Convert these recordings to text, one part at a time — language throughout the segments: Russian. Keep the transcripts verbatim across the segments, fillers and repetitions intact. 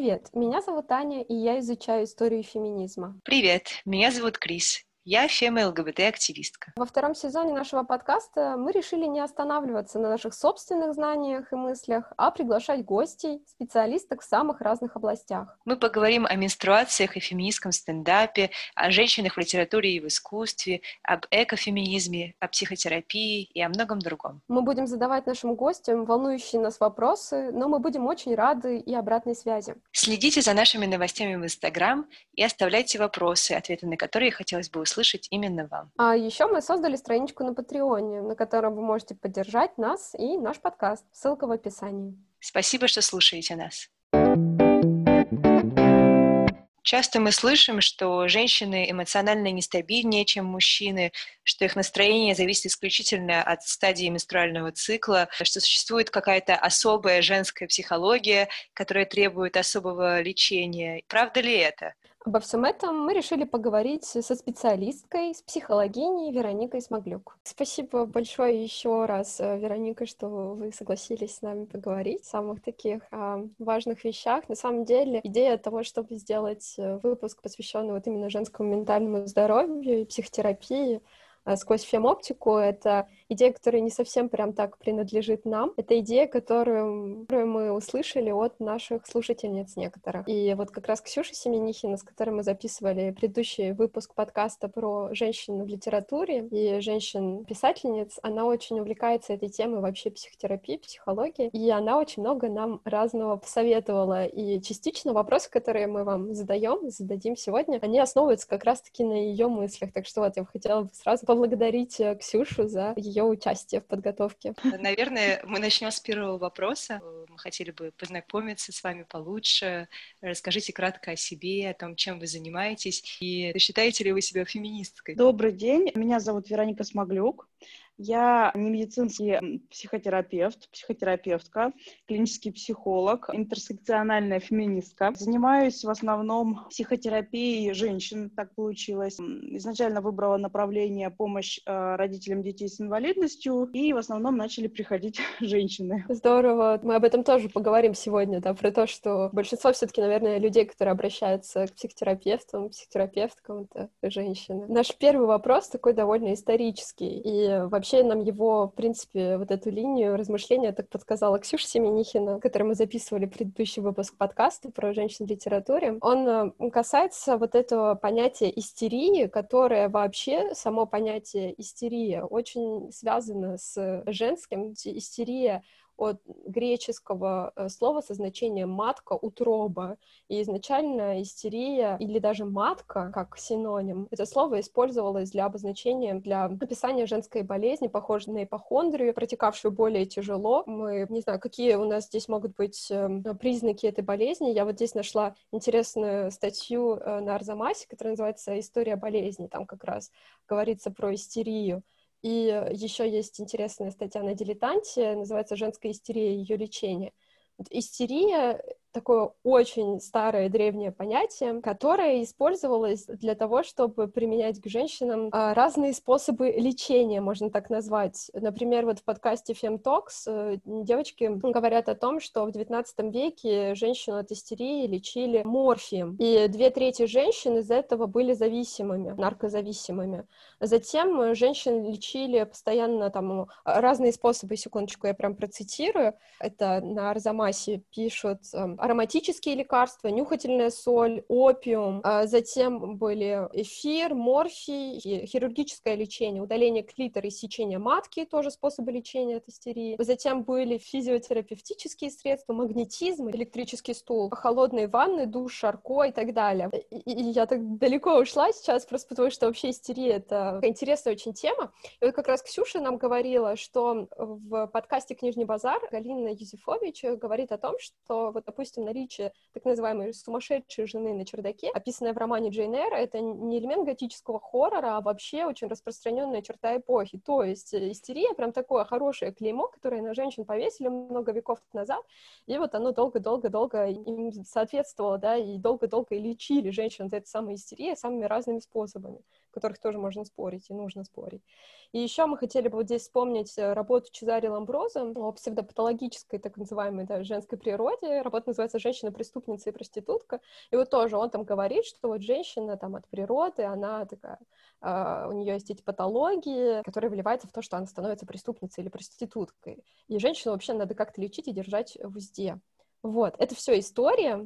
Привет, меня зовут Аня, и я изучаю историю феминизма. Привет, меня зовут Крис. Я фема-ЛГБТ-активистка. Во втором сезоне нашего подкаста мы решили не останавливаться на наших собственных знаниях и мыслях, а приглашать гостей, специалисток в самых разных областях. Мы поговорим о менструациях и феминистском стендапе, о женщинах в литературе и в искусстве, об экофеминизме, о психотерапии и о многом другом. Мы будем задавать нашим гостям волнующие нас вопросы, но мы будем очень рады и обратной связи. Следите за нашими новостями в Инстаграм и оставляйте вопросы, ответы на которые хотелось бы услышать именно вам. А еще мы создали страничку на Патреоне, на которой вы можете поддержать нас и наш подкаст. Ссылка в описании. Спасибо, что слушаете нас. Часто мы слышим, что женщины эмоционально нестабильнее, чем мужчины, что их настроение зависит исключительно от стадии менструального цикла, что существует какая-то особая женская психология, которая требует особого лечения. Правда ли это? Обо всем этом мы решили поговорить со специалисткой, с психологиней Вероникой Смоглюк. Спасибо большое еще раз, Вероника, что вы согласились с нами поговорить о самых таких а, важных вещах. На самом деле, идея того, чтобы сделать выпуск, посвященный вот именно женскому ментальному здоровью и психотерапии, сквозь фемоптику, это идея, которая не совсем прям так принадлежит нам. Это идея, которую, которую мы услышали от наших слушательниц некоторых. И вот как раз Ксюша Семенихина, с которой мы записывали предыдущий выпуск подкаста про женщин в литературе и женщин-писательниц, она очень увлекается этой темой вообще психотерапии, психологии, и она очень много нам разного посоветовала. И частично вопросы, которые мы вам задаем, зададим сегодня, они основываются как раз-таки на ее мыслях. Так что вот я бы хотела бы сразу поблагодарить Ксюшу за ее участие в подготовке. Наверное, мы начнем с первого вопроса. Мы хотели бы познакомиться с вами получше. Расскажите кратко о себе, о том, чем вы занимаетесь, и считаете ли вы себя феминисткой? Добрый день, меня зовут Вероника Смоглюк. Я не медицинский психотерапевт, психотерапевтка, клинический психолог, интерсекциональная феминистка. Занимаюсь в основном психотерапией женщин, так получилось. Изначально выбрала направление помощь родителям детей с инвалидностью, и в основном начали приходить женщины. Здорово. Мы об этом тоже поговорим сегодня, да, про то, что большинство все-таки, наверное, людей, которые обращаются к психотерапевтам, психотерапевткам, это женщины. Наш первый вопрос такой довольно исторический, и вообще нам его, в принципе, вот эту линию размышления так подсказала Ксюша Семенихина, которой мы записывали предыдущий выпуск подкаста про женщин в литературе. Он касается вот этого понятия истерии, которое вообще, само понятие истерия, очень связано с женским. Истерия от греческого слова со значением матка, утроба. И изначально истерия или даже матка, как синоним, это слово использовалось для обозначения, для описания женской болезни, похожей на ипохондрию, протекавшую более тяжело. Мы не знаю, какие у нас здесь могут быть признаки этой болезни. Я вот здесь нашла интересную статью на Арзамасе, которая называется «История болезни». Там как раз говорится про истерию. И еще есть интересная статья на «Дилетанте», называется «Женская истерия и ее лечение». Вот истерия — такое очень старое древнее понятие, которое использовалось для того, чтобы применять к женщинам разные способы лечения, можно так назвать. Например, вот в подкасте FemTalks девочки говорят о том, что в девятнадцатом веке женщину от истерии лечили морфием, и две трети женщин из этого были зависимыми, наркозависимыми. Затем женщин лечили постоянно там разные способы, секундочку, я прям процитирую, это на Арзамасе пишут: ароматические лекарства, нюхательная соль, опиум, а затем были эфир, морфий, хирургическое лечение, удаление клитора и сечение матки, тоже способы лечения от истерии. Затем были физиотерапевтические средства, магнетизм, электрический стул, холодные ванны, душ, шарко и так далее. И, и я так далеко ушла сейчас, просто потому что вообще истерия — это интересная очень тема. И вот как раз Ксюша нам говорила, что в подкасте «Книжный базар» Галина Юзефович говорит о том, что вот, допустим, наличие так называемой сумасшедшей жены на чердаке, описанное в романе Джейн Эйр, это не элемент готического хоррора, а вообще очень распространенная черта эпохи. То есть истерия — прям такое хорошее клеймо, которое на женщин повесили много веков назад, и вот оно долго-долго-долго им соответствовало, да, и долго-долго и лечили женщин от этой самой истерии самыми разными способами, о которых тоже можно спорить и нужно спорить. И еще мы хотели бы вот здесь вспомнить работу Чезаре Ламброза о псевдопатологической, так называемой, да, женской природе. Работа называется называется «Женщина-преступница и проститутка», и вот тоже он там говорит, что вот женщина там от природы, она такая, э, у нее есть эти патологии, которые вливаются в то, что она становится преступницей или проституткой, и женщину вообще надо как-то лечить и держать в узде. Вот, это все история.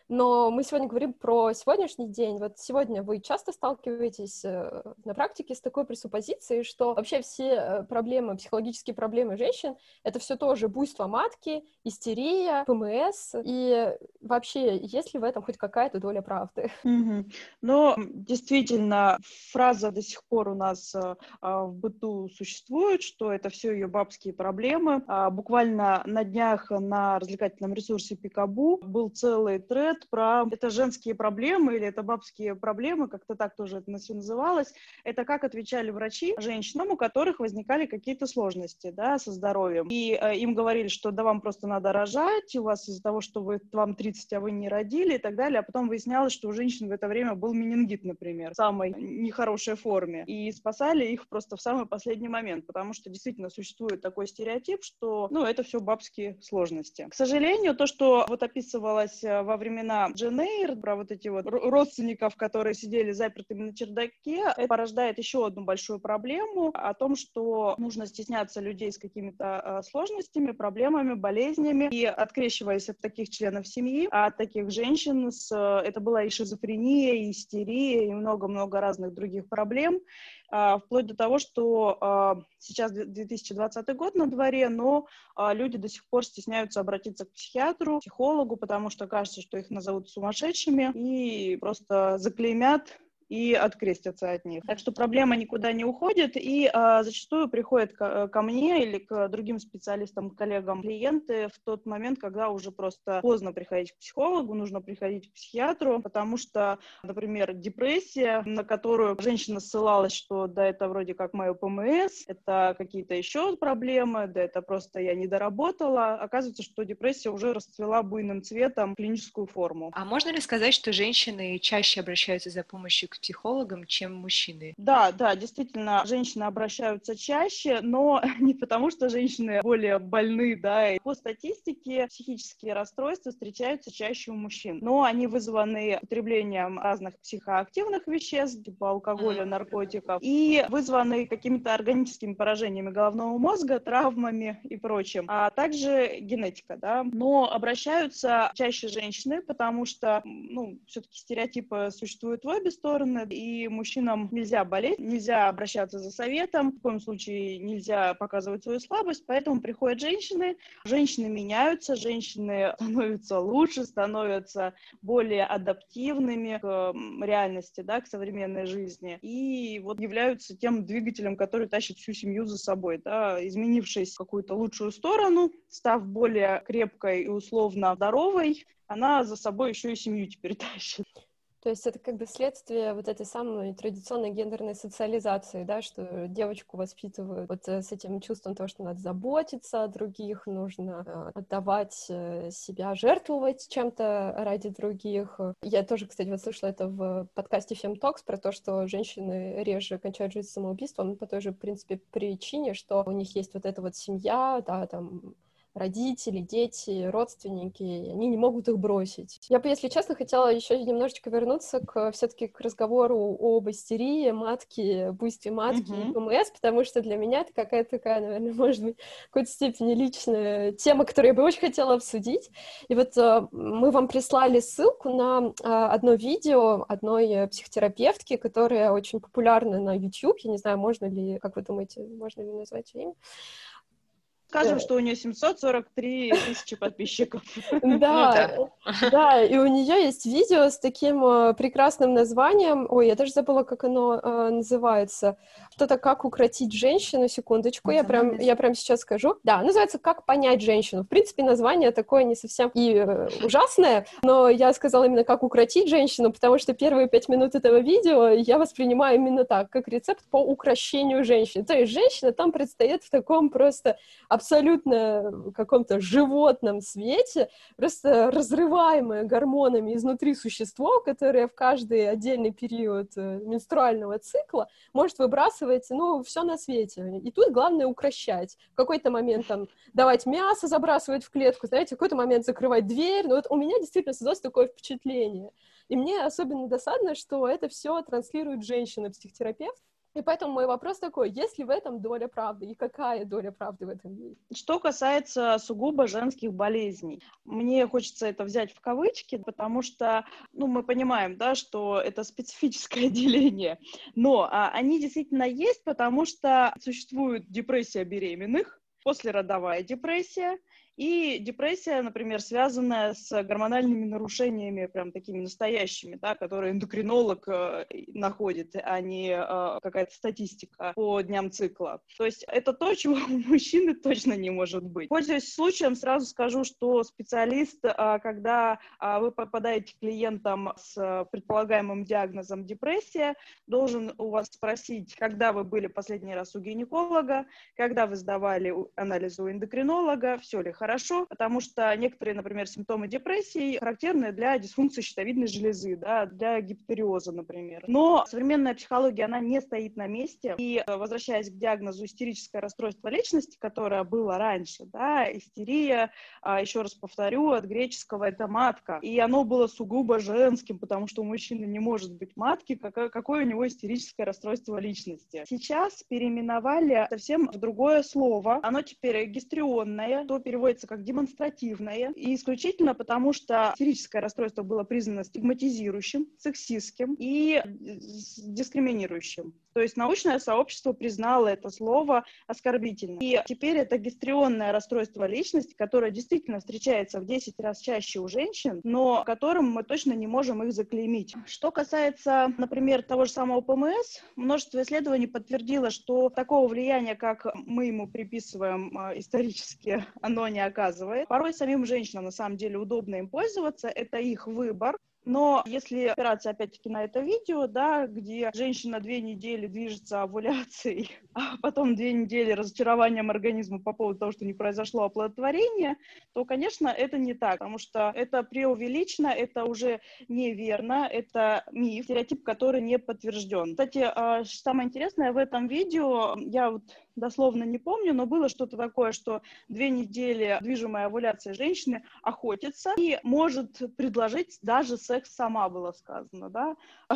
Но мы сегодня говорим про сегодняшний день. Вот сегодня вы часто сталкиваетесь э, на практике с такой пресуппозицией, что вообще все проблемы, психологические проблемы женщин — это все тоже буйство матки, истерия, ПМС, и вообще есть ли в этом хоть какая-то доля правды? Mm-hmm. Но действительно, фраза до сих пор у нас э, в быту существует, что это все ее бабские проблемы. А, буквально на днях на развлекательном ресурсе Пикабу был целый тред про это женские проблемы или это бабские проблемы, как-то так тоже это все называлось. Это как отвечали врачи женщинам, у которых возникали какие-то сложности, да, со здоровьем. И э, им говорили, что да, вам просто надо рожать, у вас из-за того, что вы, вам тридцать, а вы не родили и так далее. А потом выяснялось, что у женщин в это время был менингит, например, в самой нехорошей форме. И спасали их просто в самый последний момент, потому что действительно существует такой стереотип, что, ну, это все бабские сложности. К сожалению, то, что вот описывалось во времена Джейн Эйр, про вот эти вот родственников, которые сидели запертыми на чердаке, это порождает еще одну большую проблему о том, что нужно стесняться людей с какими-то сложностями, проблемами, болезнями. И открещиваясь от таких членов семьи, от таких женщин, с, это была и шизофрения, и истерия, и много-много разных других проблем, вплоть до того, что сейчас две тысячи двадцатый год на дворе, но люди до сих пор стесняются обратиться к психиатру, психологу, потому что кажется, что их назовут сумасшедшими и просто заклеймят и открестятся от них. Так что проблема никуда не уходит, и а, зачастую приходят ко, ко мне или к другим специалистам, коллегам, клиенты в тот момент, когда уже просто поздно приходить к психологу, нужно приходить к психиатру, потому что, например, депрессия, на которую женщина ссылалась, что да, это вроде как мое ПМС, это какие-то еще проблемы, да, это просто я не доработала. Оказывается, что депрессия уже расцвела буйным цветом в клиническую форму. А можно ли сказать, что женщины чаще обращаются за помощью к психологам, чем мужчины? Да, да, действительно, женщины обращаются чаще, но не потому, что женщины более больны, да. По статистике, психические расстройства встречаются чаще у мужчин, но они вызваны употреблением разных психоактивных веществ, типа алкоголя, наркотиков, и вызваны какими-то органическими поражениями головного мозга, травмами и прочим, а также генетика, да. Но обращаются чаще женщины, потому что, ну, все-таки стереотипы существуют в обе стороны, и мужчинам нельзя болеть, нельзя обращаться за советом, в коем случае нельзя показывать свою слабость, поэтому приходят женщины, женщины меняются, женщины становятся лучше, становятся более адаптивными к реальности, да, к современной жизни, и вот являются тем двигателем, который тащит всю семью за собой, да, изменившись в какую-то лучшую сторону, став более крепкой и условно здоровой, она за собой еще и семью теперь тащит. То есть это как бы следствие вот этой самой традиционной гендерной социализации, да, что девочку воспитывают вот с этим чувством того, что надо заботиться о других, нужно отдавать себя, жертвовать чем-то ради других. Я тоже, кстати, вот слышала это в подкасте Femtalks про то, что женщины реже кончают жизнь самоубийством по той же, в принципе, причине, что у них есть вот эта вот семья, да, там, родители, дети, родственники, они не могут их бросить. Я бы, если честно, хотела еще немножечко вернуться к все-таки к разговору об истерии, матке, буйстве матки uh-huh. и ПМС, потому что для меня это какая-то такая, наверное, может быть, в какой-то степени личная тема, которую я бы очень хотела обсудить. И вот э, мы вам прислали ссылку на э, одно видео одной психотерапевтки, которая очень популярна на YouTube. Я не знаю, можно ли, как вы думаете, можно ли назвать ее имя? Скажем, да. Что у нее семьсот сорок три тысячи подписчиков. Да, да, и у нее есть видео с таким прекрасным названием. Ой, я даже забыла, как оно называется. Что-то «Как укротить женщину». Секундочку, я прям, я прям сейчас скажу. Да, называется «Как понять женщину». В принципе, название такое не совсем и ужасное, но я сказала именно «Как укротить женщину», потому что первые пять минут этого видео я воспринимаю именно так, как рецепт по укрощению женщины. То есть женщина там предстоит в таком просто абсолютно каком-то животном свете, просто разрываемое гормонами изнутри существо, которое в каждый отдельный период менструального цикла может выбрасывать, ну, все на свете. И тут главное укрощать. В какой-то момент там давать мясо, забрасывать в клетку, знаете, в какой-то момент закрывать дверь. Ну, вот у меня действительно создалось такое впечатление. И мне особенно досадно, что это все транслирует женщина-психотерапевт. И поэтому мой вопрос такой, есть ли в этом доля правды, и какая доля правды в этом есть? Что касается сугубо женских болезней, мне хочется это взять в кавычки, потому что, ну, мы понимаем, да, что это специфическое деление, но а, они действительно есть, потому что существует депрессия беременных, послеродовая депрессия, и депрессия, например, связанная с гормональными нарушениями, прям такими настоящими, да, которые эндокринолог э, находит, а не э, какая-то статистика по дням цикла. То есть это то, чего у мужчины точно не может быть. Пользуясь случаем, сразу скажу, что специалист, э, когда э, вы попадаете к клиентам с предполагаемым диагнозом депрессия, должен у вас спросить, когда вы были последний раз у гинеколога, когда вы сдавали анализы у эндокринолога, все ли хорошо. Хорошо, потому что некоторые, например, симптомы депрессии характерны для дисфункции щитовидной железы, да, для гипотериоза, например. Но современная психология, она не стоит на месте. И возвращаясь к диагнозу истерическое расстройство личности, которое было раньше, да, истерия, еще раз повторю, от греческого это матка. И оно было сугубо женским, потому что у мужчины не может быть матки, какое, какое у него истерическое расстройство личности. Сейчас переименовали совсем в другое слово. Оно теперь гистрионное, то переводится как демонстративное, и исключительно потому, что истерическое расстройство было признано стигматизирующим, сексистским и дискриминирующим. То есть научное сообщество признало это слово оскорбительным. И теперь это гистрионное расстройство личности, которое действительно встречается в десять раз чаще у женщин, но которым мы точно не можем их заклеймить. Что касается, например, того же самого ПМС, множество исследований подтвердило, что такого влияния, как мы ему приписываем исторически, оно не оказывает. Порой самим женщинам на самом деле удобно им пользоваться, это их выбор. Но если опираться опять-таки на это видео, да, где женщина две недели движется овуляцией, а потом две недели разочарованием организма по поводу того, что не произошло оплодотворение, то, конечно, это не так, потому что это преувеличено, это уже неверно, это миф, стереотип, который не подтвержден. Кстати, самое интересное в этом видео, я вот дословно не помню, но было что-то такое, что две недели движимая овуляция женщины охотится и может предложить даже секс сама, было сказано, да?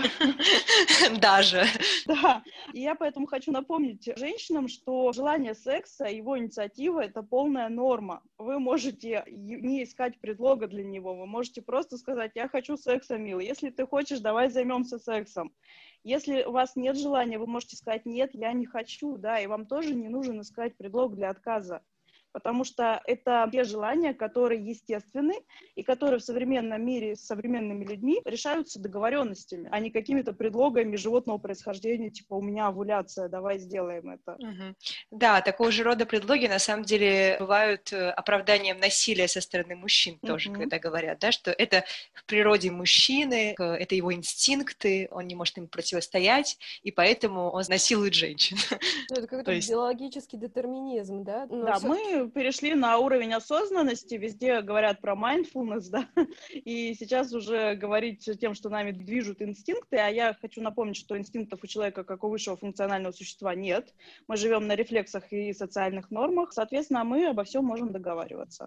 Даже. Да. И я поэтому хочу напомнить женщинам, что желание секса, его инициатива — это полная норма. Вы можете не искать предлога для него, вы можете просто сказать: я хочу секса, милый. Если ты хочешь, давай займемся сексом. Если у вас нет желания, вы можете сказать: нет, я не хочу, да, и вам тоже не нужно искать предлог для отказа. Потому что это те желания, которые естественны и которые в современном мире с современными людьми решаются договоренностями, а не какими-то предлогами животного происхождения, типа: у меня овуляция, давай сделаем это. Угу. Да, такого же рода предлоги на самом деле бывают оправданием насилия со стороны мужчин тоже, угу. когда говорят, да, что это в природе мужчины, это его инстинкты, он не может им противостоять, и поэтому он насилует женщин. Ну, это какой-то есть... биологический детерминизм, да? Но да, все... мы перешли на уровень осознанности, везде говорят про mindfulness, да, и сейчас уже говорить тем, что нами движут инстинкты, а я хочу напомнить, что инстинктов у человека, как у высшего функционального существа, нет. Мы живем на рефлексах и социальных нормах, соответственно, мы обо всем можем договариваться.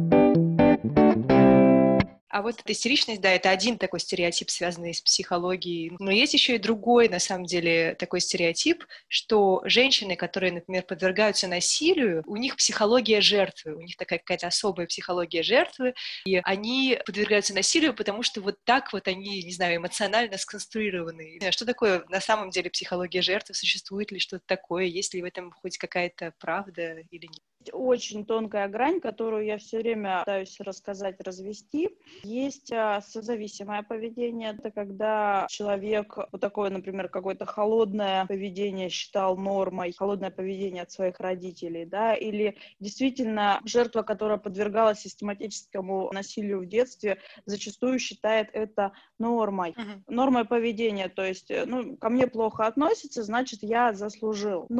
А вот эта истеричность, да, это один такой стереотип, связанный с психологией. Но есть еще и другой, на самом деле, такой стереотип, что женщины, которые, например, подвергаются насилию, у них психология жертвы, у них такая какая-то особая психология жертвы, и они подвергаются насилию, потому что вот так вот они, не знаю, эмоционально сконструированы. Что такое на самом деле психология жертвы? Существует ли что-то такое? Есть ли в этом хоть какая-то правда или нет? Очень тонкая грань, которую я все время пытаюсь рассказать, развести. Есть созависимое поведение. Это когда человек вот такое, например, какое-то холодное поведение считал нормой, холодное поведение от своих родителей, да, или действительно жертва, которая подвергалась систематическому насилию в детстве, зачастую считает это нормой. Uh-huh. Нормой поведения, то есть, ну, ко мне плохо относятся, значит, я заслужил. Но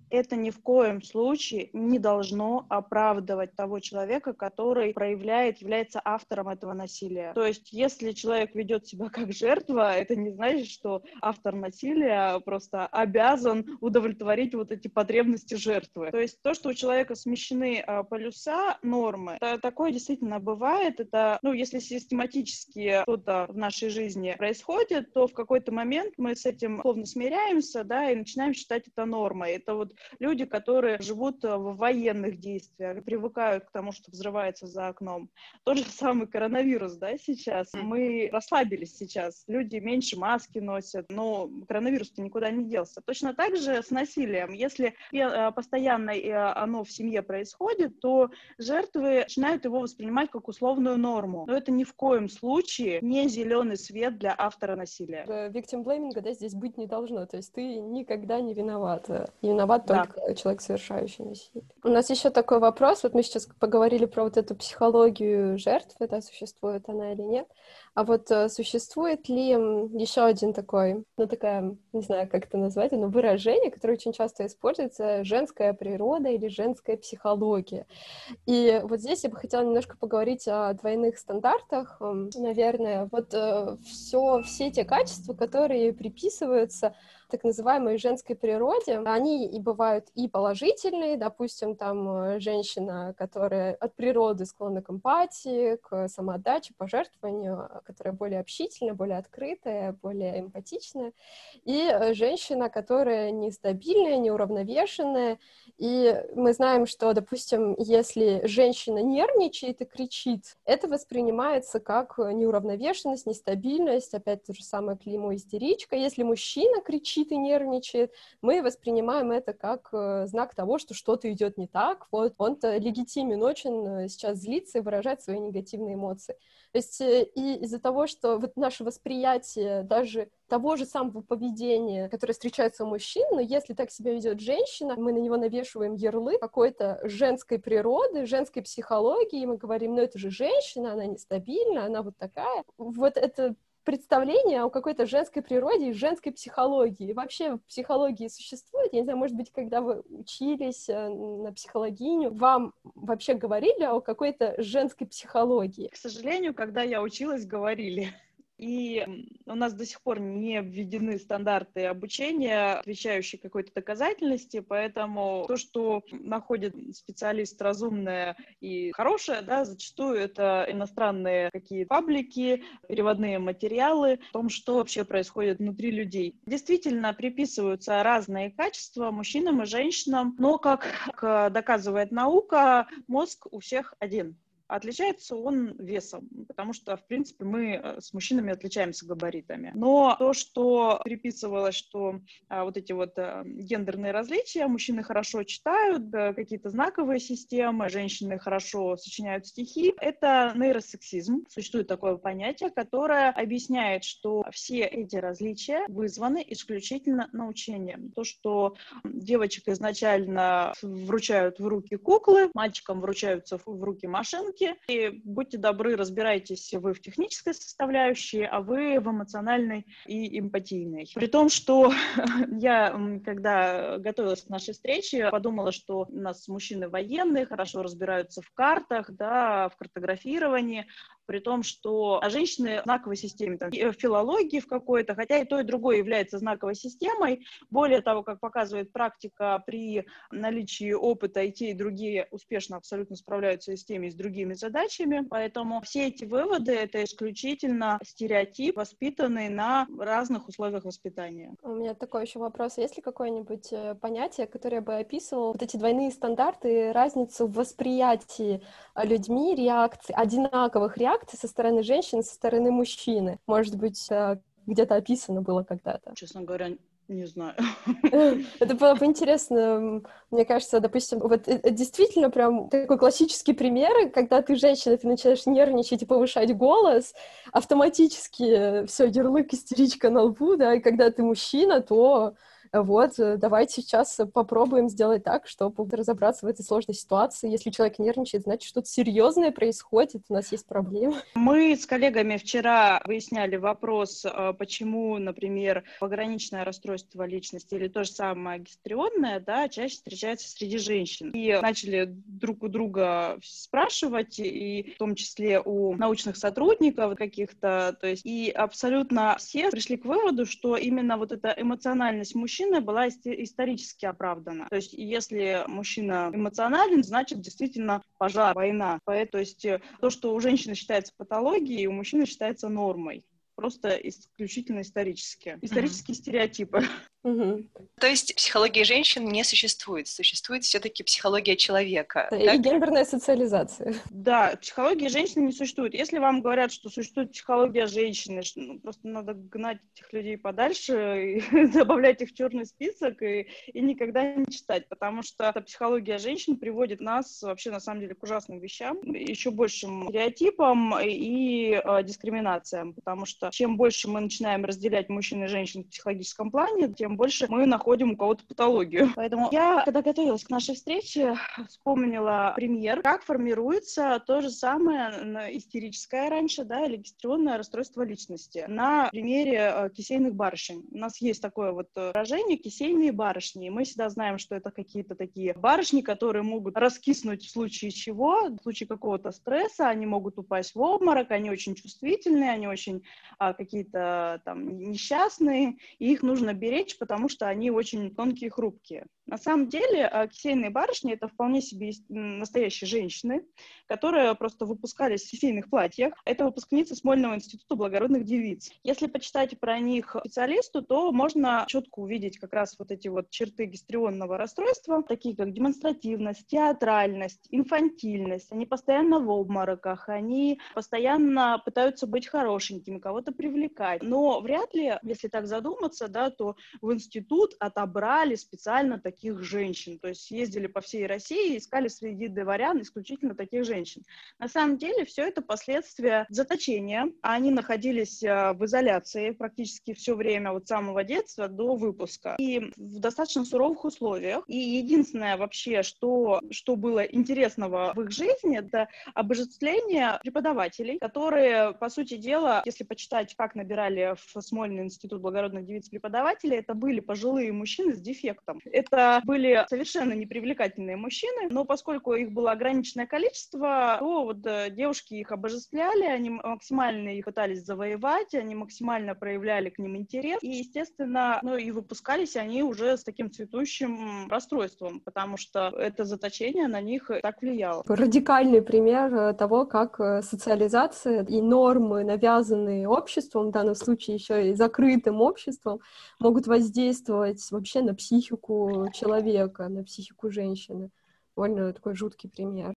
это ни в коем случае не должно оправдывать того человека, который проявляет, является автором этого насилия. То есть, если человек ведет себя как жертва, это не значит, что автор насилия просто обязан удовлетворить вот эти потребности жертвы. То есть, то, что у человека смещены а, полюса нормы, это, такое действительно бывает. Это, ну, если систематически что-то в нашей жизни происходит, то в какой-то момент мы с этим словно смиряемся, да, и начинаем считать это нормой. Это вот люди, которые живут в военных действиях, привыкают к тому, что взрывается за окном. Тот же самый коронавирус, да, сейчас. Мы расслабились сейчас. Люди меньше маски носят, но коронавирус-то никуда не делся. Точно так же с насилием. Если постоянно оно в семье происходит, то жертвы начинают его воспринимать как условную норму. Но это ни в коем случае не зеленый свет для автора насилия. Victim blaming, да, здесь быть не должно. То есть ты никогда не виновата. Не виноват да. только человек, совершающий насилие. У нас еще такой вопрос. Вот мы сейчас поговорили про вот эту психологию жертвы, да, существует она или нет. А вот э, существует ли еще один такой, ну такая, не знаю, как это назвать, но выражение, которое очень часто используется, женская природа или женская психология. И вот здесь я бы хотела немножко поговорить о двойных стандартах. Наверное, вот э, все, все те качества, которые приписываются так называемой женской природе, они и бывают и положительные, допустим, там женщина, которая от природы склонна к эмпатии, к самоотдаче, пожертвованию, которая более общительная, более открытая, более эмпатичная, и женщина, которая нестабильная, неуравновешенная, и мы знаем, что, допустим, если женщина нервничает и кричит, это воспринимается как неуравновешенность, нестабильность, опять то же самое клеймо истеричка. Если мужчина кричит и нервничает, мы воспринимаем это как э, знак того, что что-то идет не так. Вот он-то легитимен очень сейчас злиться и выражать свои негативные эмоции. То есть э, и из-за того, что вот наше восприятие даже того же самого поведения, которое встречается у мужчин, но если так себя ведет женщина, мы на него навешиваем ярлык какой-то женской природы, женской психологии, и мы говорим, ну это же женщина, она нестабильна, она вот такая. Вот это представление о какой-то женской природе и женской психологии. Вообще в психологии существует, я не знаю, может быть, когда вы учились на психологиню, вам вообще говорили о какой-то женской психологии? К сожалению, когда я училась, говорили. И у нас до сих пор не введены стандарты обучения, отвечающие какой-то доказательности, поэтому то, что находит специалист разумное и хорошее, да, зачастую это иностранные какие-то паблики, переводные материалы о том, что вообще происходит внутри людей. Действительно, приписываются разные качества мужчинам и женщинам, но, как, как доказывает наука, мозг у всех один. Отличается он весом, потому что, в принципе, мы с мужчинами отличаемся габаритами. Но то, что приписывалось, что а, вот эти вот а, гендерные различия, мужчины хорошо читают, да, какие-то знаковые системы, женщины хорошо сочиняют стихи, это нейросексизм. Существует такое понятие, которое объясняет, что все эти различия вызваны исключительно научением. То, что девочек изначально вручают в руки куклы, мальчикам вручаются в руки машинки, и будьте добры, разбирайтесь вы в технической составляющей, а вы в эмоциональной и эмпатийной. При том, что я, когда готовилась к нашей встрече, подумала, что у нас мужчины военные, хорошо разбираются в картах, да, в картографировании, при том, что а женщины в знаковой системе, там, в филологии в какой-то, хотя и то, и другое является знаковой системой. Более того, как показывает практика, при наличии опыта и те, и другие успешно абсолютно справляются и с теми, и с другими задачами. Поэтому все эти выводы — это исключительно стереотип, воспитанный на разных условиях воспитания. У меня такой еще вопрос. Есть ли какое-нибудь понятие, которое бы описывало вот эти двойные стандарты, разницу в восприятии людьми реакций, одинаковых реакций со стороны женщины, со стороны мужчины? Может быть, где-то описано было когда-то? Честно говоря, не знаю. Это было бы интересно, мне кажется, допустим, вот действительно прям такой классический пример, когда ты женщина, ты начинаешь нервничать и повышать голос, автоматически все, ярлык, истеричка на лбу, да, и когда ты мужчина, то Вот, давайте сейчас попробуем сделать так, чтобы разобраться в этой сложной ситуации. Если человек нервничает, значит, что-то серьезное происходит, у нас есть проблемы. Мы с коллегами вчера выясняли вопрос, почему, например, пограничное расстройство личности или то же самое гистрионное, да, чаще встречается среди женщин. И начали друг у друга спрашивать, и в том числе у научных сотрудников каких-то, то есть, и абсолютно все пришли к выводу, что именно вот эта эмоциональность мужчин была исторически оправдана. То есть, если мужчина эмоционален, значит, действительно пожар, война. То есть, то, что у женщины считается патологией, у мужчины считается нормой. Просто исключительно исторически. Исторические mm-hmm. стереотипы. Угу. То есть психология женщин не существует, существует все-таки психология человека. И так? Гендерная социализация. Да, психология женщины не существует. Если вам говорят, что существует психология женщины, ну, просто надо гнать этих людей подальше и добавлять их в черный список и, и никогда не читать, потому что эта психология женщин приводит нас вообще на самом деле к ужасным вещам, еще большим стереотипам и э, дискриминациям, потому что чем больше мы начинаем разделять мужчин и женщин в психологическом плане, тем больше мы находим у кого-то патологию. Поэтому я, когда готовилась к нашей встрече, вспомнила пример, как формируется то же самое истерическое раньше, да, или гистрионное расстройство личности на примере кисейных барышень. У нас есть такое вот выражение «кисейные барышни». Мы всегда знаем, что это какие-то такие барышни, которые могут раскиснуть в случае чего, в случае какого-то стресса, они могут упасть в обморок, они очень чувствительные, они очень а, какие-то там несчастные, и их нужно беречь, потому что они очень тонкие и хрупкие. На самом деле кисейные барышни — это вполне себе настоящие женщины, которые просто выпускались в кисейных платьях. Это выпускницы Смольного института благородных девиц. Если почитать про них специалисту, то можно четко увидеть как раз вот эти вот черты гистрионного расстройства, такие как демонстративность, театральность, инфантильность. Они постоянно в обмороках, они постоянно пытаются быть хорошенькими, кого-то привлекать. Но вряд ли, если так задуматься, да, то в институт отобрали специально таких женщин. То есть ездили по всей России и искали среди дворян исключительно таких женщин. На самом деле все это последствия заточения. Они находились в изоляции практически все время, вот с самого детства до выпуска. И в достаточно суровых условиях. И единственное вообще, что, что было интересного в их жизни, это обожествление преподавателей, которые, по сути дела, если почитать, как набирали в Смольный институт благородных девиц преподавателей, это были пожилые мужчины с дефектом. Это были совершенно непривлекательные мужчины, но поскольку их было ограниченное количество, то вот девушки их обожествляли, они максимально их пытались завоевать, они максимально проявляли к ним интерес, и, естественно, ну и выпускались они уже с таким цветущим расстройством, потому что это заточение на них так влияло. Радикальный пример того, как социализация и нормы, навязанные обществом, в данном случае еще и закрытым обществом, могут воздействовать вообще на психику человека, на психику женщины. Довольно такой жуткий пример.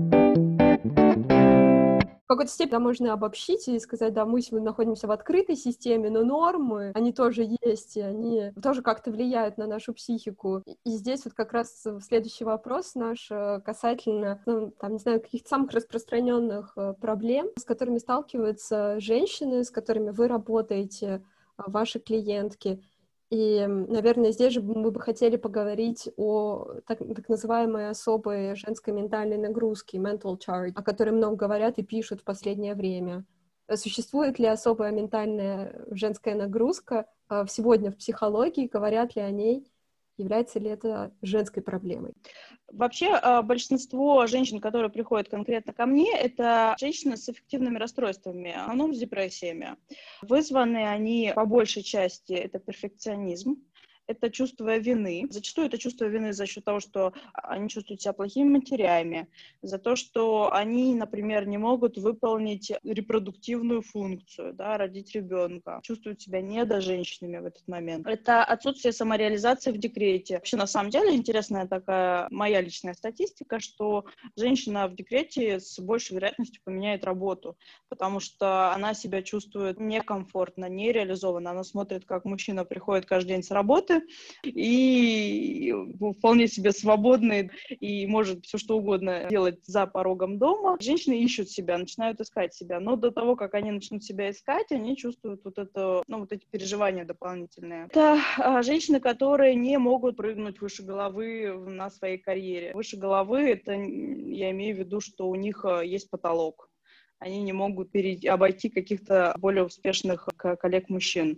В какой-то степени да, можно обобщить и сказать, да, мы находимся в открытой системе, но нормы, они тоже есть, и они тоже как-то влияют на нашу психику. И здесь вот как раз следующий вопрос наш касательно, ну, там, не знаю, каких-то самых распространенных проблем, с которыми сталкиваются женщины, с которыми вы работаете, ваши клиентки. И, наверное, здесь же мы бы хотели поговорить о так, так называемой особой женской ментальной нагрузке, mental charge, о которой много говорят и пишут в последнее время. Существует ли особая ментальная женская нагрузка сегодня в психологии? Говорят ли о ней? Является ли это женской проблемой? Вообще, большинство женщин, которые приходят конкретно ко мне, это женщины с аффективными расстройствами, в основном с депрессиями. Вызваны они, по большей части, это перфекционизм, это чувство вины. Зачастую это чувство вины за счет того, что они чувствуют себя плохими матерями, за то, что они, например, не могут выполнить репродуктивную функцию, да, родить ребенка, чувствуют себя недоженщинами в этот момент. Это отсутствие самореализации в декрете. Вообще, на самом деле, интересная такая моя личная статистика, что женщина в декрете с большей вероятностью поменяет работу, потому что она себя чувствует некомфортно, нереализованно. Она смотрит, как мужчина приходит каждый день с работы, работы и вполне себе свободны и может все что угодно делать за порогом дома. Женщины ищут себя, начинают искать себя, но до того, как они начнут себя искать, они чувствуют вот это, ну, вот эти переживания дополнительные. Это а, женщины, которые не могут прыгнуть выше головы на своей карьере. Выше головы, это я имею в виду, что у них есть потолок. Они не могут перейти, обойти каких-то более успешных коллег-мужчин.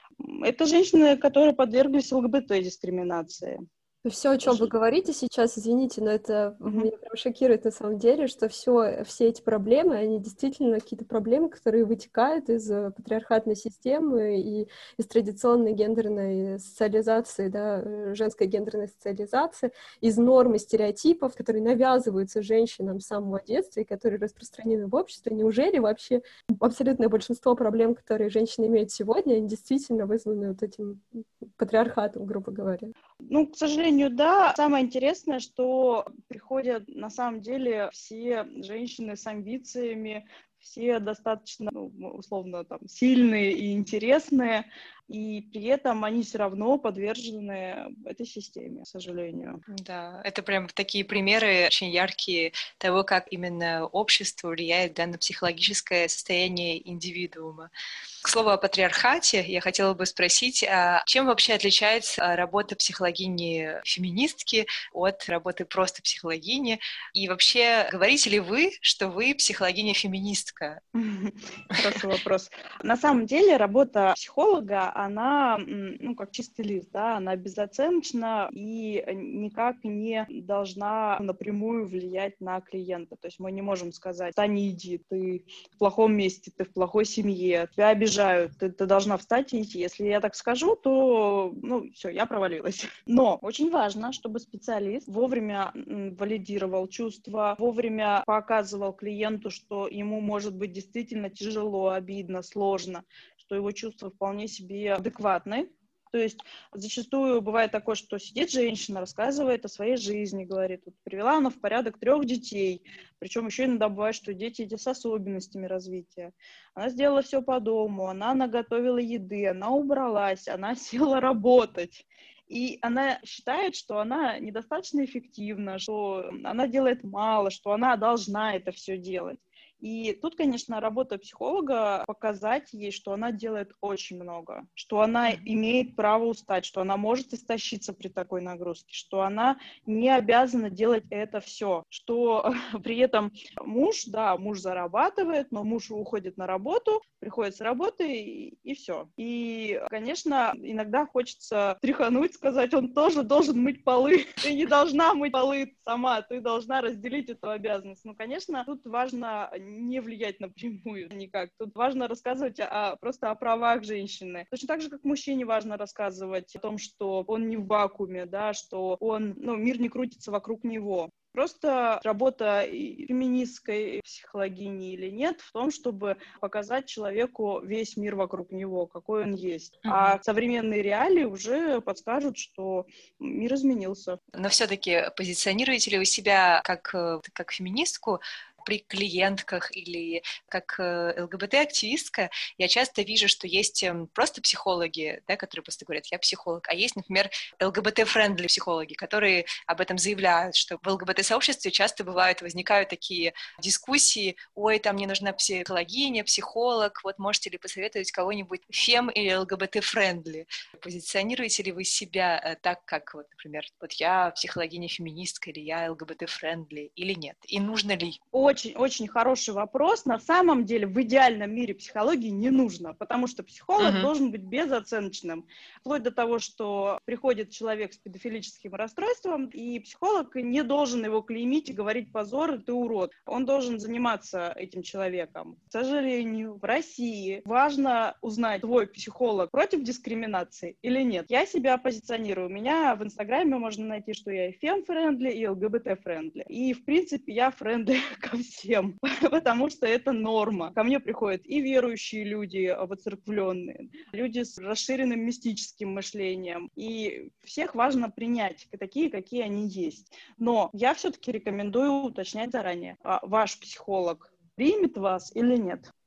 Это женщины, которые подверглись ЛГБТ-дискриминации. Все, о чем вы говорите сейчас, извините, но это mm-hmm. меня прям шокирует на самом деле, что все, все эти проблемы, они действительно какие-то проблемы, которые вытекают из патриархатной системы и из традиционной гендерной социализации, да, женской гендерной социализации, из норм и стереотипов, которые навязываются женщинам с самого детства и которые распространены в обществе. Неужели вообще абсолютное большинство проблем, которые женщины имеют сегодня, они действительно вызваны вот этим патриархатом, грубо говоря? Ну, к сожалению, да. Самое интересное, что приходят на самом деле все женщины с амбициями, все достаточно, ну, условно, там, сильные и интересные, и при этом они все равно подвержены этой системе, к сожалению. Да, это прям такие примеры очень яркие того, как именно общество влияет, да, на психологическое состояние индивидуума. К слову о патриархате, я хотела бы спросить, а чем вообще отличается работа психологини-феминистки от работы просто психологини? И вообще, говорите ли вы, что вы психологиня-феминистка? Хороший вопрос. На самом деле работа психолога, она, ну, как чистый лист, да, она безоценочна и никак не должна напрямую влиять на клиента. То есть мы не можем сказать: «Встань и иди, ты в плохом месте, ты в плохой семье, тебя обижают, ты, ты должна встать и идти». Если я так скажу, то, ну, все, я провалилась. Но очень важно, чтобы специалист вовремя валидировал чувства, вовремя показывал клиенту, что ему может быть действительно тяжело, обидно, сложно, что его чувства вполне себе адекватны. То есть зачастую бывает такое, что сидит женщина, рассказывает о своей жизни, говорит, вот, привела она в порядок трех детей, причем еще иногда бывает, что дети эти с особенностями развития. Она сделала все по дому, она наготовила еды, она убралась, она села работать. И она считает, что она недостаточно эффективна, что она делает мало, что она должна это все делать. И тут, конечно, работа психолога — показать ей, что она делает очень много, что она имеет право устать, что она может истощиться при такой нагрузке, что она не обязана делать это все, что при этом муж, да, муж зарабатывает, но муж уходит на работу, приходит с работы и, и все. И, конечно, иногда хочется тряхануть, сказать: он тоже должен мыть полы, ты не должна мыть полы сама, ты должна разделить эту обязанность. Ну, конечно, тут важно не влиять напрямую никак. Тут важно рассказывать о, просто о правах женщины. Точно так же, как мужчине важно рассказывать о том, что он не в вакууме, да, что он, ну, мир не крутится вокруг него. Просто работа феминистской психологини или нет в том, чтобы показать человеку весь мир вокруг него, какой он есть. Mm-hmm. А современные реалии уже подскажут, что мир изменился. Но все-таки позиционируете ли вы себя как, как феминистку при клиентках или как ЛГБТ-активистка? Я часто вижу, что есть просто психологи, да, которые просто говорят: я психолог, а есть, например, ЛГБТ-френдли психологи, которые об этом заявляют, что в ЛГБТ-сообществе часто бывают, возникают такие дискуссии: ой, там мне нужна психологиня, психолог, вот можете ли посоветовать кого-нибудь фем- или ЛГБТ-френдли? Позиционируете ли вы себя так, как, вот, например, вот я психологиня-феминистка или я ЛГБТ-френдли, или нет? И нужно ли? Очень-очень хороший вопрос. На самом деле в идеальном мире психологии не нужно, потому что психолог uh-huh. должен быть безоценочным. Вплоть до того, что приходит человек с педофилическим расстройством, и психолог не должен его клеймить и говорить: позор, ты урод. Он должен заниматься этим человеком. К сожалению, в России важно узнать, твой психолог против дискриминации или нет. Я себя позиционирую. У меня в Инстаграме можно найти, что я и фем-френдли, и ЛГБТ-френдли. И, в принципе, я френдли ко всем, потому что это норма. Ко мне приходят и верующие люди, воцерквленные, люди с расширенным мистическим мышлением, и всех важно принять такие, какие они есть. Но я все-таки рекомендую уточнять заранее: ваш психолог примет вас или нет?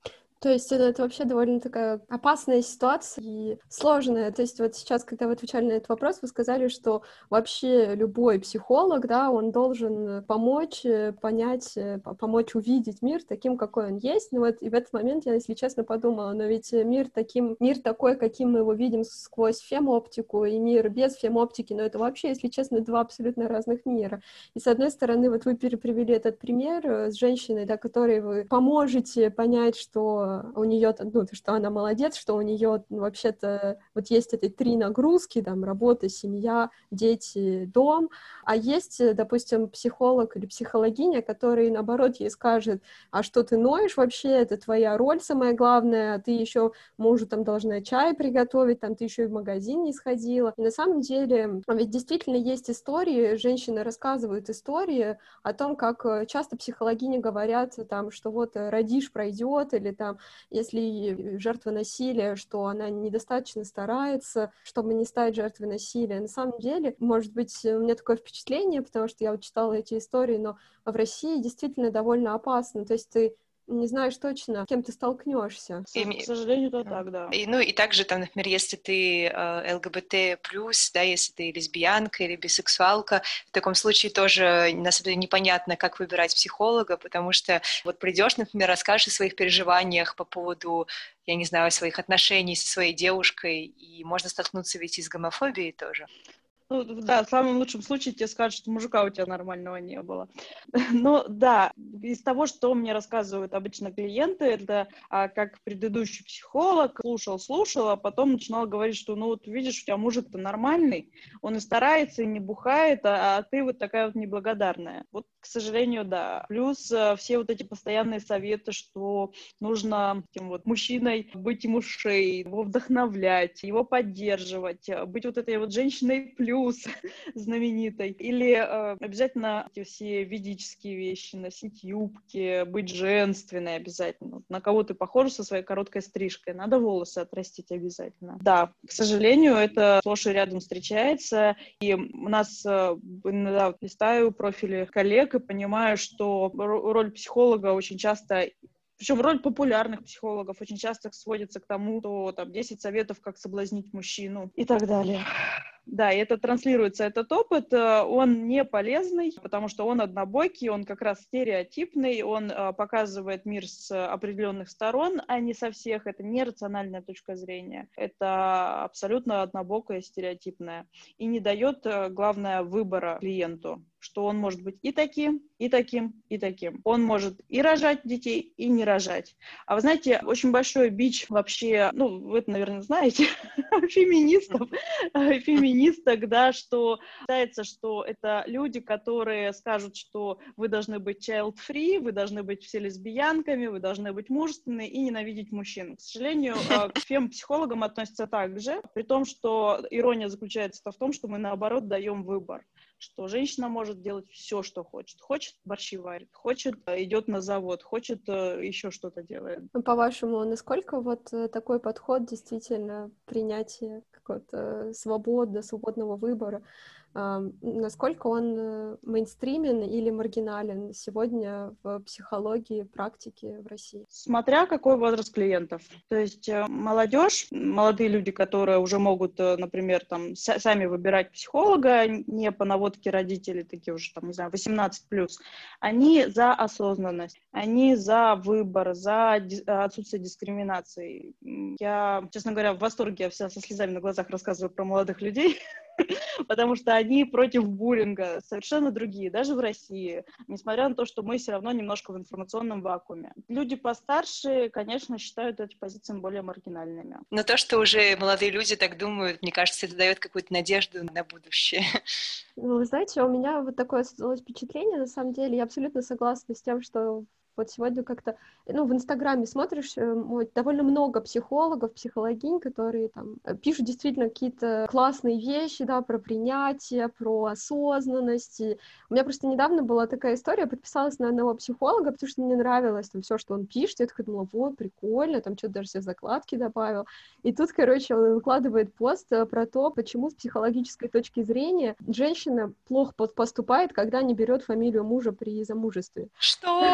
То есть это, это вообще довольно такая опасная ситуация и сложная. То есть вот сейчас, когда вы отвечали на этот вопрос, вы сказали, что вообще любой психолог, да, он должен помочь понять, помочь увидеть мир таким, какой он есть. Ну вот и в этот момент я, если честно, подумала, но ведь мир таким, мир такой, каким мы его видим сквозь фемоптику, и мир без фемоптики, но это вообще, если честно, два абсолютно разных мира. И с одной стороны, вот вы привели этот пример с женщиной, да, которой вы поможете понять, что у нее, ну, что она молодец, что у нее ну, вообще-то вот есть эти три нагрузки, там, работа, семья, дети, дом, а есть, допустим, психолог или психологиня, который, наоборот, ей скажет, а что ты ноешь вообще, это твоя роль самая главная, ты еще мужу там должна чай приготовить, там, ты еще и в магазин не сходила. И на самом деле, ведь действительно есть истории, женщины рассказывают истории о том, как часто психологини говорят, там, что вот родишь, пройдет, или там, если жертва насилия, что она недостаточно старается, чтобы не стать жертвой насилия. На самом деле, может быть, у меня такое впечатление, потому что я вот читала эти истории, но в России действительно довольно опасно. То есть ты не знаешь точно, с кем ты столкнешься. К сожалению, это так, да. И, ну и также, там, например, если ты э, ЛГБТ плюс, да, если ты лесбиянка или бисексуалка, в таком случае тоже, на самом деле, непонятно, как выбирать психолога, потому что вот придешь, например, расскажешь о своих переживаниях по поводу, я не знаю, своих отношений со своей девушкой, и можно столкнуться ведь и с гомофобией тоже. Ну, да, в самом лучшем случае тебе скажут, что мужика у тебя нормального не было. Но да, из того, что мне рассказывают обычно клиенты, это а, как предыдущий психолог слушал-слушал, а потом начинал говорить, что ну вот видишь, у тебя мужик-то нормальный, он и старается, и не бухает, а, а ты вот такая вот неблагодарная. Вот, к сожалению, да. Плюс а, все вот эти постоянные советы, что нужно таким вот мужчиной быть ему шеей, его вдохновлять, его поддерживать, быть вот этой вот женщиной плюс, знаменитой. Или э, обязательно эти все ведические вещи, носить юбки, быть женственной обязательно. На кого ты похожа со своей короткой стрижкой? Надо волосы отрастить обязательно. Да, к сожалению, это сплошь и рядом встречается. И у нас э, иногда вот листаю профили коллег и понимаю, что роль психолога очень часто... Причем роль популярных психологов очень часто сводится к тому, что там десять советов, как соблазнить мужчину и так далее. Да, и это транслируется, этот опыт, он не полезный, потому что он однобокий, он как раз стереотипный, он показывает мир с определенных сторон, а не со всех. Это не рациональная точка зрения, это абсолютно однобокая, стереотипная. И не дает, главное, выбора клиенту, что он может быть и таким, и таким, и таким. Он может и рожать детей, и не рожать. А вы знаете, очень большой бич вообще, ну, вы это, наверное, знаете, феминистов, феминисток, да, что считается, что это люди, которые скажут, что вы должны быть child-free, вы должны быть все лесбиянками, вы должны быть мужественны и ненавидеть мужчин. К сожалению, к фем-психологам относятся так же, при том, что ирония заключается в том, что мы, наоборот, даем выбор, что женщина может делать все, что хочет. Хочет — борщи варит, хочет — идет на завод, хочет — еще что-то делает. Ну, по-вашему, насколько вот такой подход действительно принятие какого-то свободы, свободного выбора, Uh, насколько он мейнстримен или маргинален сегодня в психологии, практике в России? Смотря какой возраст клиентов. То есть молодежь, молодые люди, которые уже могут, например, там, с- сами выбирать психолога, не по наводке родителей, такие уже, там, не знаю, восемнадцать плюс, они за осознанность, они за выбор, за ди- отсутствие дискриминации. Я, честно говоря, в восторге, я вся со слезами на глазах рассказываю про молодых людей, потому что они против буллинга, совершенно другие, даже в России, несмотря на то, что мы все равно немножко в информационном вакууме. Люди постарше, конечно, считают эти позиции более маргинальными. Но то, что уже молодые люди так думают, мне кажется, это дает какую-то надежду на будущее. Ну, вы знаете, у меня вот такое создалось впечатление, на самом деле, я абсолютно согласна с тем, что вот сегодня как-то, ну, в Инстаграме смотришь, довольно много психологов, психологинь, которые там пишут действительно какие-то классные вещи, да, про принятие, про осознанность. И у меня просто недавно была такая история, я подписалась на одного психолога, потому что мне нравилось там все, что он пишет. Я такая думала, вот, прикольно, там что-то даже все закладки добавил. И тут, короче, он выкладывает пост про то, почему с психологической точки зрения женщина плохо поступает, когда не берет фамилию мужа при замужестве. Что?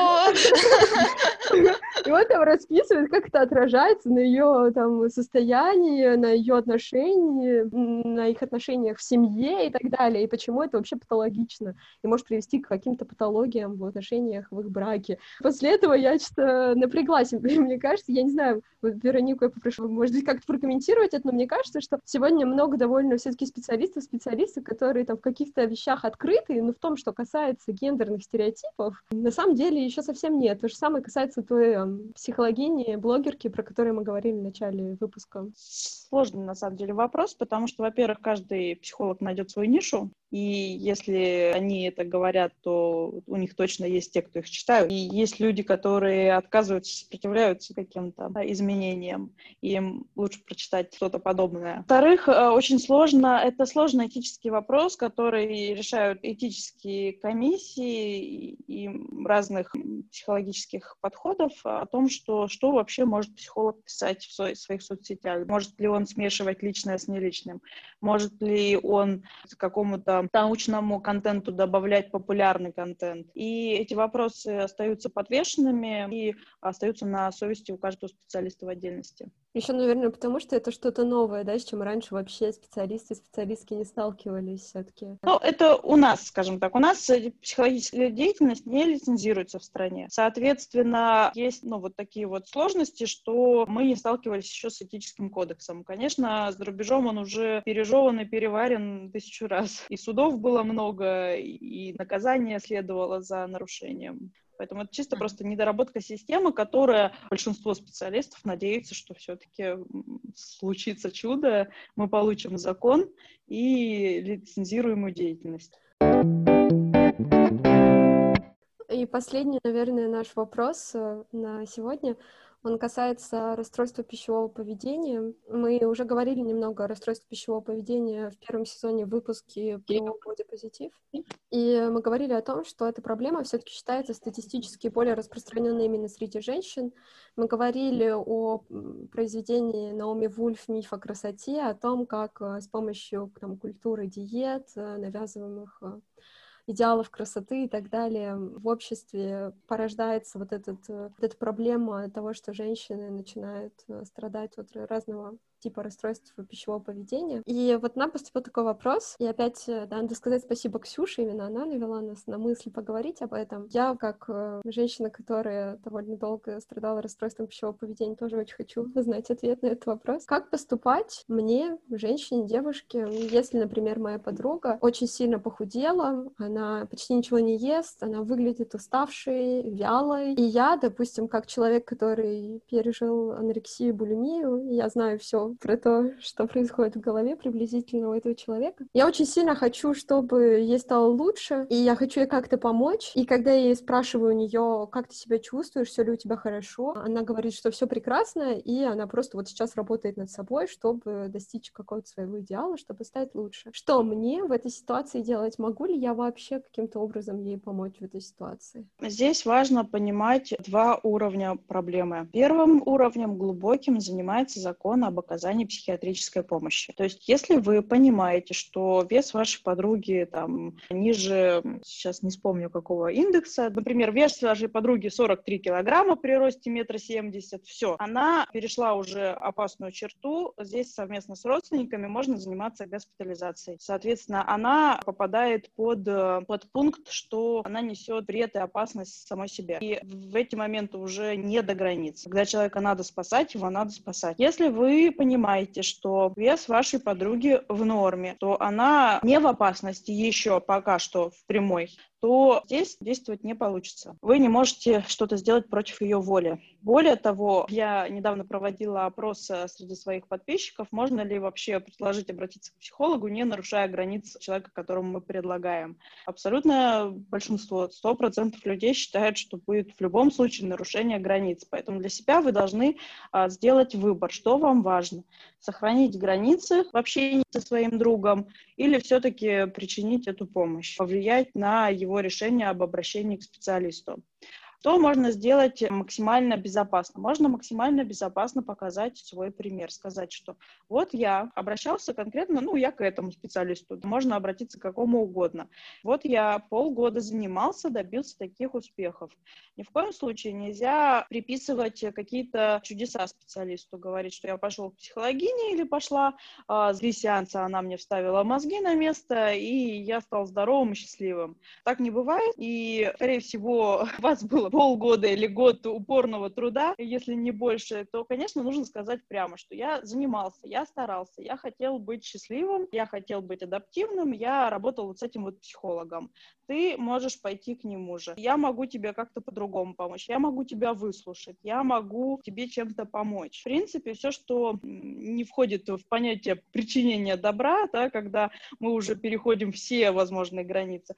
И он там расписывает, как это отражается на ее там состоянии, на ее отношении, на их отношениях в семье и так далее, и почему это вообще патологично, и может привести к каким-то патологиям в отношениях в их браке. После этого я что-то напряглась, мне кажется, я не знаю, вот Веронику я попрошу, может быть, как-то прокомментировать это, но мне кажется, что сегодня много довольно все-таки специалистов, специалистов, которые там в каких-то вещах открыты, но в том, что касается гендерных стереотипов, на самом деле еще совсем нет. То же самое касается той там, психологини, блогерки, про которую мы говорили в начале выпуска. Сложный, на самом деле, вопрос, потому что, во-первых, каждый психолог найдет свою нишу, и если они это говорят, то у них точно есть те, кто их читают. И есть люди, которые отказываются, сопротивляются каким-то изменениям, и им лучше прочитать что-то подобное. Во-вторых, очень сложно, это сложный этический вопрос, который решают этические комиссии и разных психологических подходов о том, что, что вообще может психолог писать в своих соцсетях. Может ли он смешивать личное с неличным? Может ли он какому-то научному контенту добавлять популярный контент? И эти вопросы остаются подвешенными и остаются на совести у каждого специалиста в отдельности. Еще, наверное, потому что это что-то новое, да, с чем раньше вообще специалисты и специалистки не сталкивались все-таки. Ну, это у нас, скажем так, у нас психологическая деятельность не лицензируется в стране. Соответственно, есть, ну, вот такие вот сложности, что мы не сталкивались еще с этическим кодексом. Конечно, за рубежом он уже пережеван и переварен тысячу раз. И судов было много, и наказание следовало за нарушением. Поэтому это чисто просто недоработка системы, которая большинство специалистов надеются, что все-таки случится чудо, мы получим закон и лицензируемую деятельность. И последний, наверное, наш вопрос на сегодня. Он касается расстройства пищевого поведения. Мы уже говорили немного о расстройстве пищевого поведения в первом сезоне в выпуске про бодипозитив. И мы говорили о том, что эта проблема все-таки считается статистически более распространенной именно среди женщин. Мы говорили о произведении Наоми Вульф «Миф о красоте», о том, как с помощью там, культуры диет, навязываемых идеалов красоты и так далее, в обществе порождается вот, этот, вот эта проблема того, что женщины начинают страдать от разного типа расстройств пищевого поведения. И вот нам поступил такой вопрос, и опять, да, надо сказать спасибо Ксюше, именно она навела нас на мысль поговорить об этом. Я, как э, женщина, которая довольно долго страдала расстройством пищевого поведения, тоже очень хочу знать ответ на этот вопрос. Как поступать мне, женщине, девушке, если, например, моя подруга очень сильно похудела, она почти ничего не ест, она выглядит уставшей, вялой, и я, допустим, как человек, который пережил анорексию, булимию, я знаю все про то, что происходит в голове приблизительно у этого человека. Я очень сильно хочу, чтобы ей стало лучше, и я хочу ей как-то помочь. И когда я ей спрашиваю у нее, как ты себя чувствуешь, все ли у тебя хорошо, она говорит, что все прекрасно, и она просто вот сейчас работает над собой, чтобы достичь какого-то своего идеала, чтобы стать лучше. Что мне в этой ситуации делать? Могу ли я вообще каким-то образом ей помочь в этой ситуации? Здесь важно понимать два уровня проблемы. Первым уровнем, глубоким, занимается закон об оказании психиатрической помощи. То есть, если вы понимаете, что вес вашей подруги там ниже, сейчас не вспомню какого индекса, например, вес вашей подруги сорок три килограмма при росте метр семьдесят, все, она перешла уже опасную черту, здесь совместно с родственниками можно заниматься госпитализацией. Соответственно, она попадает под, под пункт, что она несет вред и опасность самой себе. И в эти моменты уже не до границ. Когда человека надо спасать, его надо спасать. Если вы понимаете, что вес вашей подруги в норме, то она не в опасности еще пока что в прямой, то здесь действовать не получится. Вы не можете что-то сделать против ее воли. Более того, я недавно проводила опрос среди своих подписчиков, можно ли вообще предложить обратиться к психологу, не нарушая границ человека, которому мы предлагаем. Абсолютно большинство, сто процентов людей считают, что будет в любом случае нарушение границ. Поэтому для себя вы должны а, сделать выбор, что вам важно. Сохранить границы в общении со своим другом или все-таки причинить эту помощь, повлиять на его его решение об обращении к специалисту. то можно сделать максимально безопасно. Можно максимально безопасно показать свой пример, сказать, что вот я обращался конкретно, ну, я к этому специалисту, можно обратиться к какому угодно. Вот я полгода занимался, добился таких успехов. Ни в коем случае нельзя приписывать какие-то чудеса специалисту, говорить, что я пошел к психологине или пошла, а, с три сеанса она мне вставила мозги на место, и я стал здоровым и счастливым. Так не бывает, и, скорее всего, у вас было полгода или год упорного труда, если не больше, то, конечно, нужно сказать прямо, что я занимался, я старался, я хотел быть счастливым, я хотел быть адаптивным, я работал вот с этим вот психологом. Ты можешь пойти к нему же. Я могу тебе как-то по-другому помочь, я могу тебя выслушать, я могу тебе чем-то помочь. В принципе, все, что не входит в понятие причинения добра, да, когда мы уже переходим все возможные границы,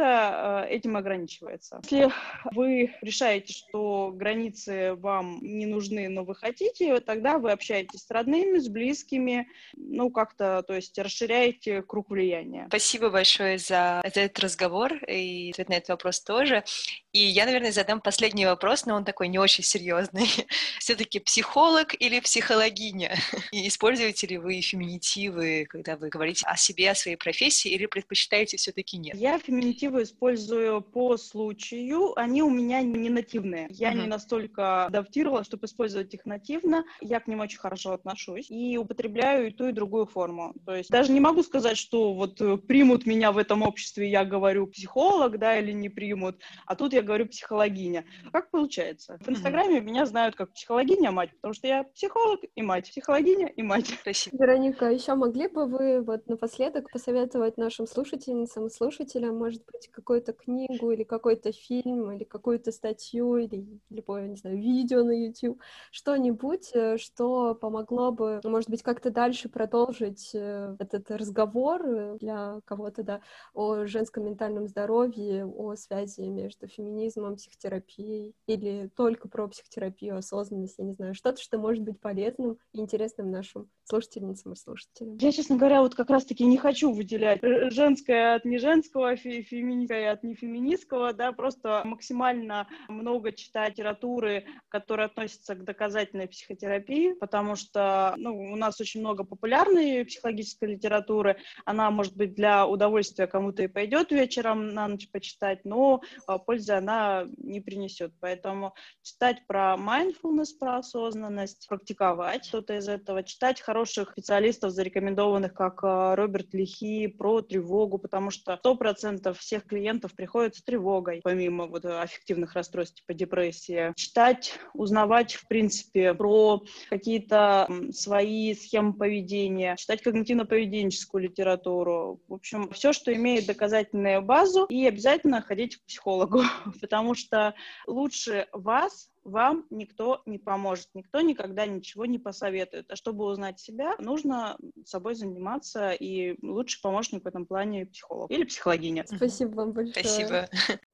это э, этим ограничивается. Если вы решаете, что границы вам не нужны, но вы хотите, тогда вы общаетесь с родными, с близкими, ну, как-то, то есть расширяете круг влияния. Спасибо большое за, за этот разговор и ответ на этот вопрос тоже. И я, наверное, задам последний вопрос, но он такой не очень серьезный. Все-таки психолог или психологиня? И используете ли вы феминитивы, когда вы говорите о себе, о своей профессии, или предпочитаете все-таки нет? Я феминитивы использую по случаю. Они у меня не нативные. Я uh-huh. не настолько адаптировала, чтобы использовать их нативно. Я к ним очень хорошо отношусь и употребляю и ту, и другую форму. То есть даже не могу сказать, что вот примут меня в этом обществе, я говорю психолог, да, или не примут, а тут я говорю психологиня. Как получается? В Инстаграме uh-huh. меня знают как психологиня-мать, потому что я психолог и мать, психологиня и мать. Спасибо. Вероника, еще могли бы вы вот напоследок посоветовать нашим слушательницам и слушателям, может быть, какую-то книгу или какой-то фильм, или какую-то статью, или любое, не знаю, видео на YouTube, что-нибудь, что помогло бы, может быть, как-то дальше продолжить этот разговор для кого-то, да, о женском ментальном здоровье, о связи между феминизмом, психотерапией, или только про психотерапию, осознанность, я не знаю, что-то, что может быть полезным и интересным нашим слушательницам и слушателям. Я, честно говоря, вот как раз-таки не хочу выделять женское от неженского, феминистское от нефеминистского, да, просто максимально много читать литературы, которая относится к доказательной психотерапии, потому что, ну, у нас очень много популярной психологической литературы, она, может быть, для удовольствия кому-то и пойдет вечером на ночь почитать, но пользы она не принесет, поэтому читать про mindfulness, про осознанность, практиковать что-то из этого, читать хороших специалистов, зарекомендованных, как Роберт Лихи, про тревогу, потому что сто процентов всех клиентов приходят с тревогой, помимо вот аффективных расстройств типа депрессии. Читать, узнавать, в принципе, про какие-то свои схемы поведения, читать когнитивно-поведенческую литературу. В общем, все, что имеет доказательную базу, и обязательно ходить к психологу, потому что лучше вас вам никто не поможет, никто никогда ничего не посоветует. А чтобы узнать себя, нужно собой заниматься, и лучший помощник в этом плане психолог или психологиня. Спасибо вам большое. Спасибо.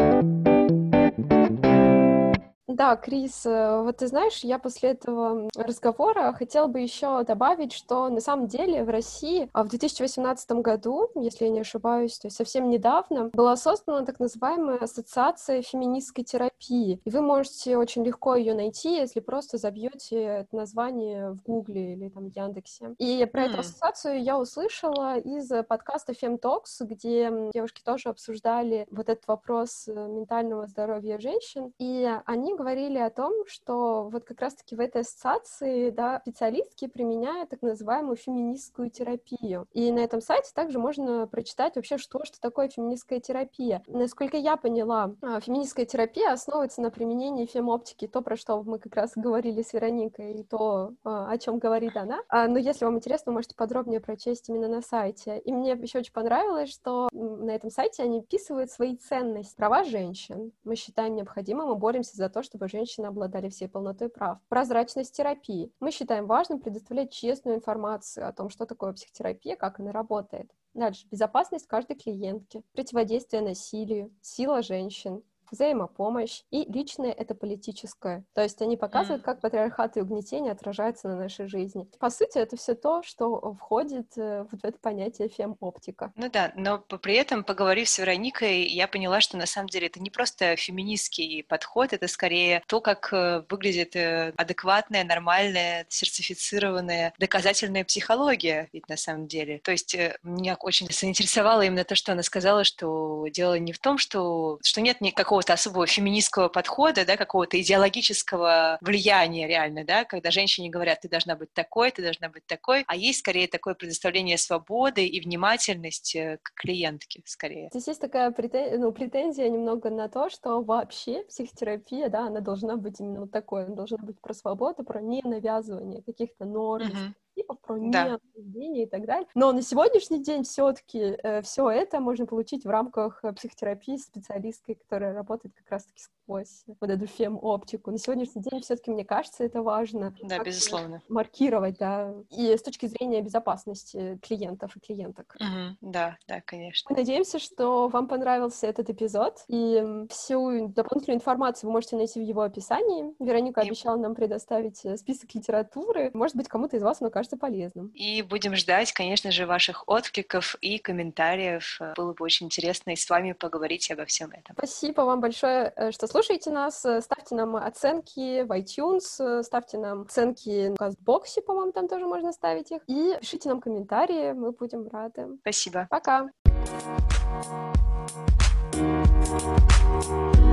Да, Крис, вот ты знаешь, я после этого разговора хотела бы еще добавить, что на самом деле в России в две тысячи восемнадцатом году, если я не ошибаюсь, то есть совсем недавно, была создана так называемая Ассоциация феминистской терапии. И вы можете очень легко ее найти, если просто забьете это название в Гугле или там в Яндексе. И про mm. эту ассоциацию я услышала из подкаста FemTalks, где девушки тоже обсуждали вот этот вопрос ментального здоровья женщин. И они говорили о том, что вот как раз-таки в этой ассоциации, да, специалистки применяют так называемую феминистскую терапию. И на этом сайте также можно прочитать вообще, что, что такое феминистская терапия. Насколько я поняла, феминистская терапия основывается на применении фемоптики, то, про что мы как раз говорили с Вероникой, и то, о чем говорит она. Но если вам интересно, вы можете подробнее прочесть именно на сайте. И мне еще очень понравилось, что на этом сайте они описывают свои ценности. Права женщин мы считаем необходимым, мы боремся за то, чтобы женщины обладали всей полнотой прав. Прозрачность терапии. Мы считаем важным предоставлять честную информацию о том, что такое психотерапия, как она работает. Дальше. Безопасность каждой клиентки. Противодействие насилию. Сила женщин. взаимопомощь, и личное — это политическое. То есть они показывают, как патриархат и угнетение отражаются на нашей жизни. По сути, это все то, что входит вот в это понятие фем-оптика. Ну да, но при этом, поговорив с Вероникой, я поняла, что на самом деле это не просто феминистский подход, это скорее то, как выглядит адекватная, нормальная, сертифицированная, доказательная психология, ведь на самом деле. То есть меня очень заинтересовало именно то, что она сказала, что дело не в том, что, что нет какого-то особого феминистского подхода, да, какого-то идеологического влияния реально, да, когда женщине говорят, ты должна быть такой, ты должна быть такой, а есть скорее такое предоставление свободы и внимательности к клиентке, скорее. Здесь есть такая претензия, ну, претензия немного на то, что вообще психотерапия, да, она должна быть именно вот такой, она должна быть про свободу, про ненавязывание каких-то норм, Угу. типов, про Да. неосуждение и так далее. Но на сегодняшний день все-таки э, все это можно получить в рамках психотерапии с специалисткой, которая работает как раз-таки сквозь вот эту фем-оптику. На сегодняшний день все-таки, мне кажется, это важно. Да, безусловно. Маркировать, да, и с точки зрения безопасности клиентов и клиенток. Угу. Да, да, конечно. Мы надеемся, что вам понравился этот эпизод, и всю дополнительную информацию вы можете найти в его описании. Вероника И... обещала нам предоставить список литературы. Может быть, кому-то из вас он окажется полезным. И будем ждать, конечно же, ваших откликов и комментариев. Было бы очень интересно и с вами поговорить обо всем этом. Спасибо вам большое, что слушаете нас. Ставьте нам оценки в iTunes, ставьте нам оценки в Кастбоксе, по-моему, там тоже можно ставить их. И пишите нам комментарии, мы будем рады. Спасибо. Пока.